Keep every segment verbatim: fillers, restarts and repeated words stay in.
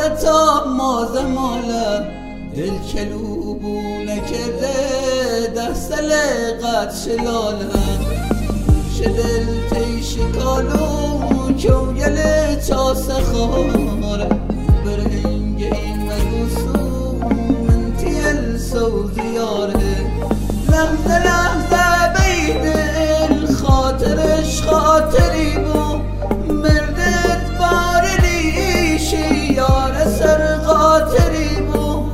مازه تا مازه ماله دل کلوبو نکرده دست لقت شلاله شدل تیش کالو کوگل چاسه خاره برهنگ این مگوسو من تیل سوزیاره لحظه لحظه بیدل خاطرش خاطری بو مردت بار لیشی یار سر خاطری بو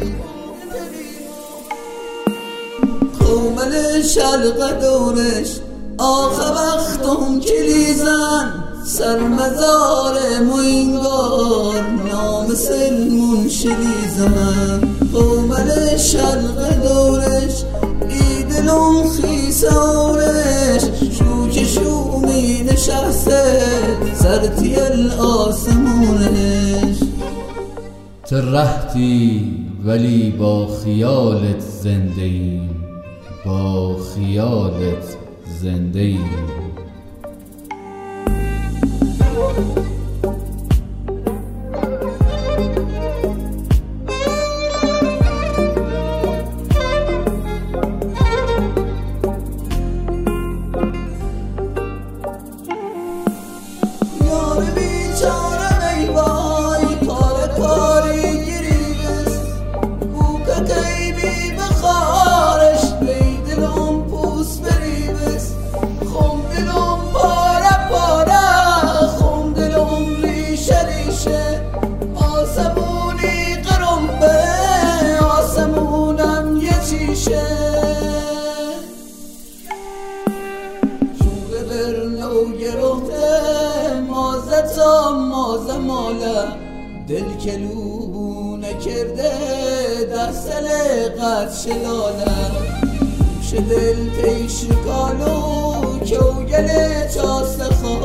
خومل شلق دورش آخه وقتم کلیزن سر مزار موینگار نام سلمون شلیزن خومل شلق دورش ایدلم خیسارش شوک شومی نشسته سرتی الاسمونش ترهتی ولی با خیالت زنده ایم با خیالت زنده ایم مازه تا مازه ماله دل کلوبو نکرده دست لقت شلاله شدل تیش کالو کوگل چاسته